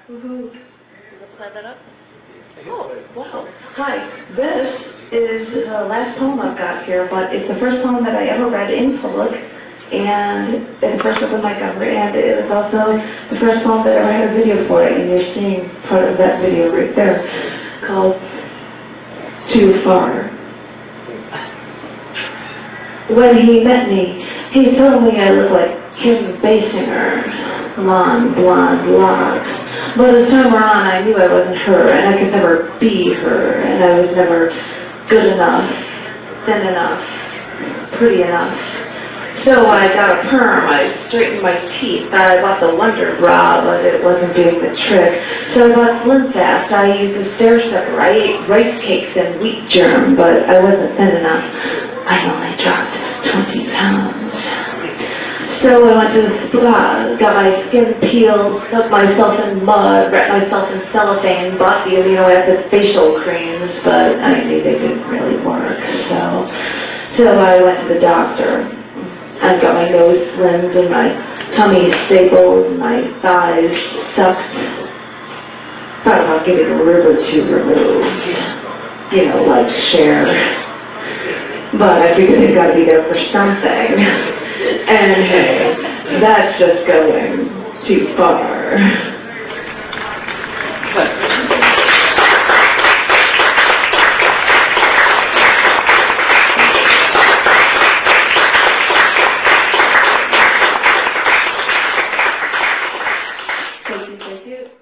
Woohoo. Let's slide that up. Oh, wow. Hi. This is the last poem I've got here, but it's the first poem that I ever read in public, and it's the first with the mic cover, and it was also the first poem that I ever had a video for it, and you're seeing part of that video right there, called Too Far. When he met me, he told me I looked like Kim Basinger, long blonde locks. But as time went on, I knew I wasn't her, and I could never be her, and I was never good enough, thin enough, pretty enough. So I got a perm, I straightened my teeth, I bought the Wonder Bra, but it wasn't doing the trick. So I bought Slim Fast, I used the stair stepper, I ate rice cakes and wheat germ, but I wasn't thin enough. I only dropped 20 pounds. So I went to the spa, got my skin peeled, stuck myself in mud, wrapped myself in cellophane, bought the amino acid facial creams, but I knew they didn't really work, so I went to the doctor. I got my nose slimmed and my tummy stapled and my thighs sucked. Thought about getting a rib or two removed, you know, like Cher. But I figured they've got to be there for something. And hey, that's just going too far.